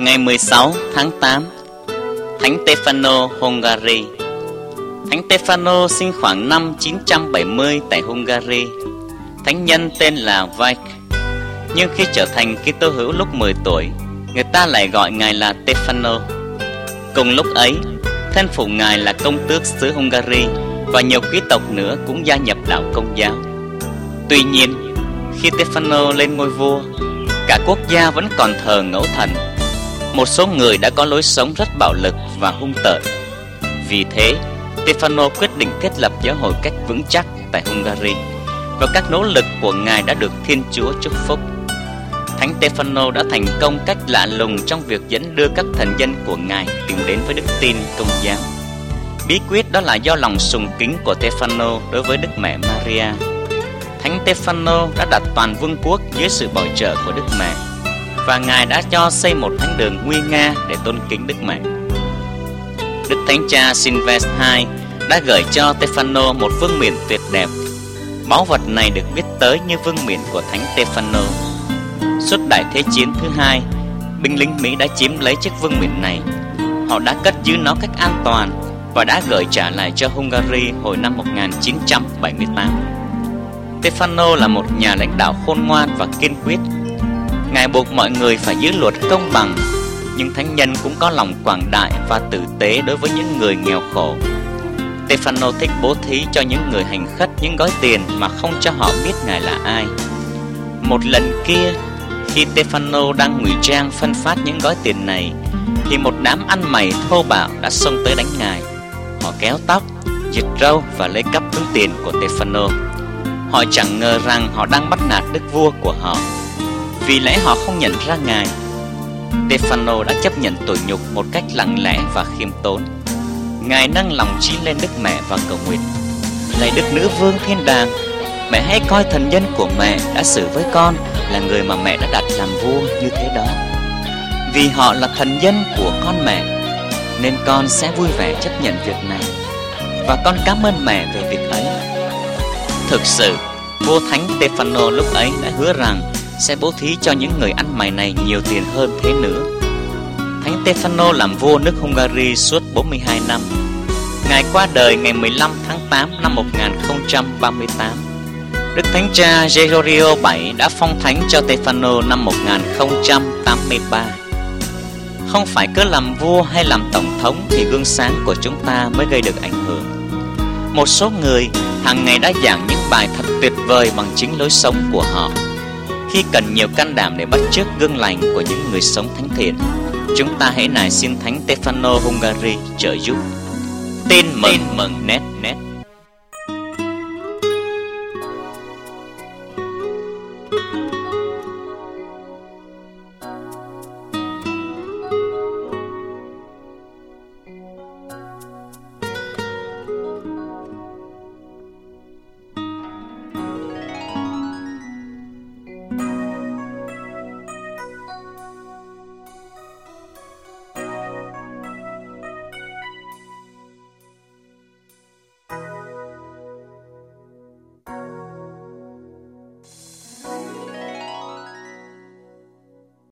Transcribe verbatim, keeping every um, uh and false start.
Ngày mười sáu tháng tám, Thánh Stefano, Hungary. Thánh Stefano sinh khoảng năm chín trăm bảy mươi tại Hungary. Thánh nhân tên là Vike. Nhưng khi trở thành Kitô hữu lúc mười tuổi, người ta lại gọi ngài là Stefano. Cùng lúc ấy, thân phụ ngài là công tước xứ Hungary và nhiều quý tộc nữa cũng gia nhập đạo Công giáo. Tuy nhiên, khi Stefano lên ngôi vua, cả quốc gia vẫn còn thờ ngẫu thần. Một số người đã có lối sống rất bạo lực và hung tợn. Vì thế, Stefano quyết định thiết lập giáo hội cách vững chắc tại Hungary, và các nỗ lực của ngài đã được Thiên Chúa chúc phúc. Thánh Stefano đã thành công cách lạ lùng trong việc dẫn đưa các thần dân của ngài tìm đến với đức tin Công giáo. Bí quyết đó là do lòng sùng kính của Stefano đối với Đức Mẹ Maria. Thánh Stefano đã đặt toàn vương quốc dưới sự bảo trợ của Đức Mẹ, và ngài đã cho xây một thánh đường nguy nga để tôn kính Đức Mẹ. Đức Thánh Cha Silvestre đệ nhị đã gửi cho Stefano một vương miện tuyệt đẹp. Báu vật này được biết tới như vương miện của Thánh Stefano. Suốt Đại Thế chiến thứ hai, binh lính Mỹ đã chiếm lấy chiếc vương miện này. Họ đã cất giữ nó cách an toàn và đã gửi trả lại cho Hungary hồi năm một nghìn chín trăm bảy mươi tám. Stefano là một nhà lãnh đạo khôn ngoan và kiên quyết. Ngài buộc mọi người phải giữ luật công bằng, nhưng thánh nhân cũng có lòng quảng đại và tử tế đối với những người nghèo khổ. Stefano thích bố thí cho những người hành khất những gói tiền mà không cho họ biết ngài là ai. Một lần kia, khi Stefano đang ngụy trang phân phát những gói tiền này, thì một đám ăn mày thô bạo đã xông tới đánh ngài. Họ kéo tóc, giật râu và lấy cắp túi tiền của Stefano. Họ chẳng ngờ rằng họ đang bắt nạt đức vua của họ. Vì lẽ họ không nhận ra ngài, Stefano đã chấp nhận tủi nhục một cách lặng lẽ và khiêm tốn. Ngài nâng lòng trí lên Đức Mẹ và cầu nguyện: lạy Đức Nữ Vương Thiên Đàng, mẹ hãy coi thần nhân của mẹ đã xử với con là người mà mẹ đã đặt làm vua như thế đó. Vì họ là thần nhân của con mẹ, nên con sẽ vui vẻ chấp nhận việc này, và con cảm ơn mẹ về việc ấy. Thực sự, vua Thánh Stefano lúc ấy đã hứa rằng sẽ bố thí cho những người ăn mày này nhiều tiền hơn thế nữa. Thánh Stefano làm vua nước Hungary suốt bốn mươi hai năm. Ngài qua đời ngày mười lăm tháng tám năm một nghìn không trăm ba mươi tám. Đức Thánh Cha Gregorio đệ bảy đã phong thánh cho Stefano năm một nghìn không trăm tám mươi ba. Không phải cứ làm vua hay làm tổng thống thì gương sáng của chúng ta mới gây được ảnh hưởng. Một số người hàng ngày đã giảng những bài thật tuyệt vời bằng chính lối sống của họ. Khi cần nhiều can đảm để bắt chước gương lành của những người sống thánh thiện, chúng ta hãy nài xin Thánh Stefano Hungary trợ giúp. Tin mừng, Tin mừng net net